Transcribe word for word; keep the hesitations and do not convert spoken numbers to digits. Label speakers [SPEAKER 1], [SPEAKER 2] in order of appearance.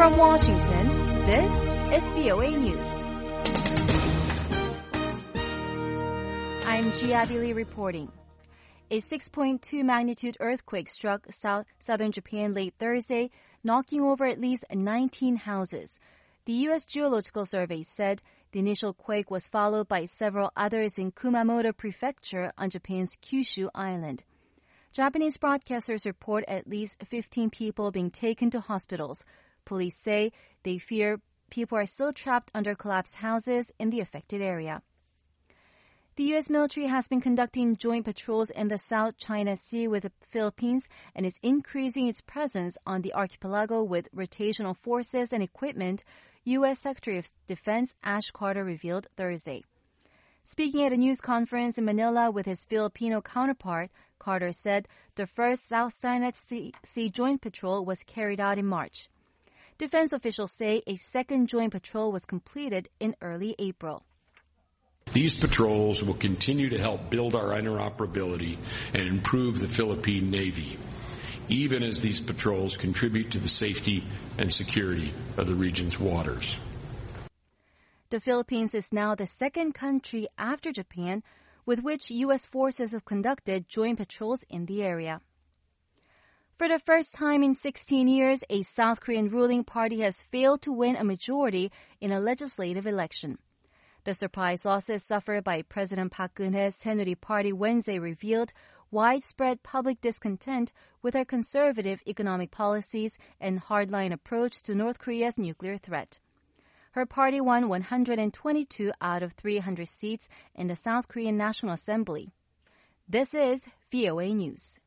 [SPEAKER 1] From Washington, this is V O A News. I'm Gia Billy reporting. A six point two magnitude earthquake struck south, southern Japan late Thursday, knocking over at least nineteen houses. The U S Geological Survey said the initial quake was followed by several others in Kumamoto Prefecture on Japan's Kyushu Island. Japanese broadcasters report at least fifteen people being taken to hospitals. Police say they fear people are still trapped under collapsed houses in the affected area. The U S military has been conducting joint patrols in the South China Sea with the Philippines and is increasing its presence on the archipelago with rotational forces and equipment, U S Secretary of Defense Ash Carter revealed Thursday. Speaking at a news conference in Manila with his Filipino counterpart, Carter said the first South China Sea, sea joint patrol was carried out in March. Defense officials say a second joint patrol was completed in early April.
[SPEAKER 2] These patrols will continue to help build our interoperability and improve the Philippine Navy, even as these patrols contribute to the safety and security of the region's waters.
[SPEAKER 1] The Philippines is now the second country after Japan with which U S forces have conducted joint patrols in the area. For the first time in sixteen years, a South Korean ruling party has failed to win a majority in a legislative election. The surprise losses suffered by President Park Geun-hye's Saenuri Party Wednesday revealed widespread public discontent with her conservative economic policies and hardline approach to North Korea's nuclear threat. Her party won one hundred twenty-two out of three hundred seats in the South Korean National Assembly. This is V O A News.